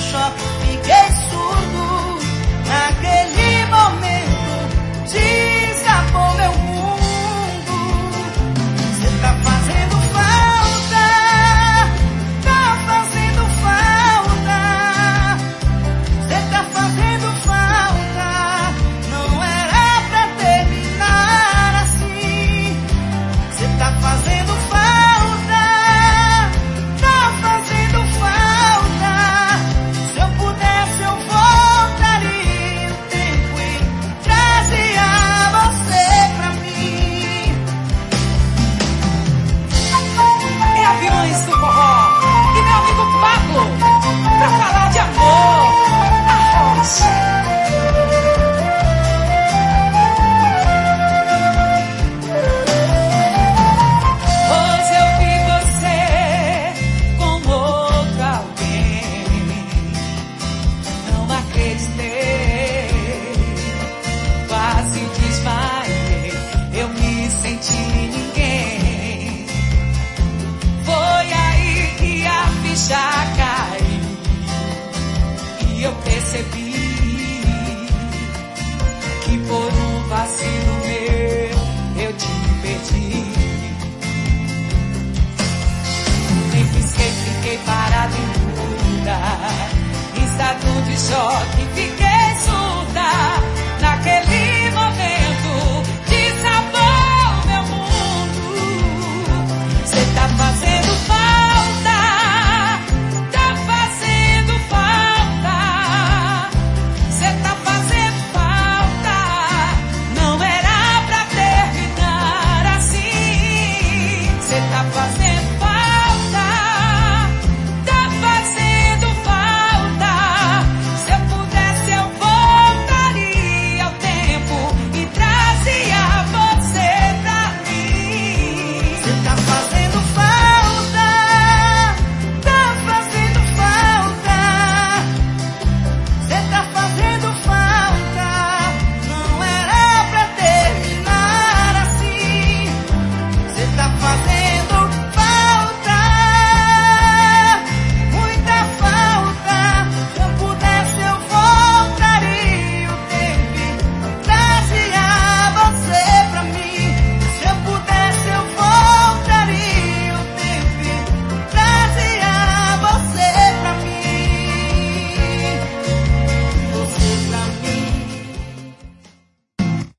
só fiquei surdo. Naquele momento desabou meu mundo. Cê tá fazendo falta, tá fazendo falta. Cê tá fazendo falta, não era pra terminar assim. Cê tá fazendo falta, tá fazendo falta. Se eu pudesse eu voltaria o tempo e trazia você pra mim. É Aviões do Forró e meu amigo Pablo pra falar de amor. A rocha. Hoje eu vi você com outro alguém. Não acreditei, quase desmaiei. Eu me senti ninguém. Foi aí que a ficha caiu e eu percebi que por um vacilo meu eu te perdi. Nem pisquei, fiquei parado em dúvida, em estado de choque, fiquei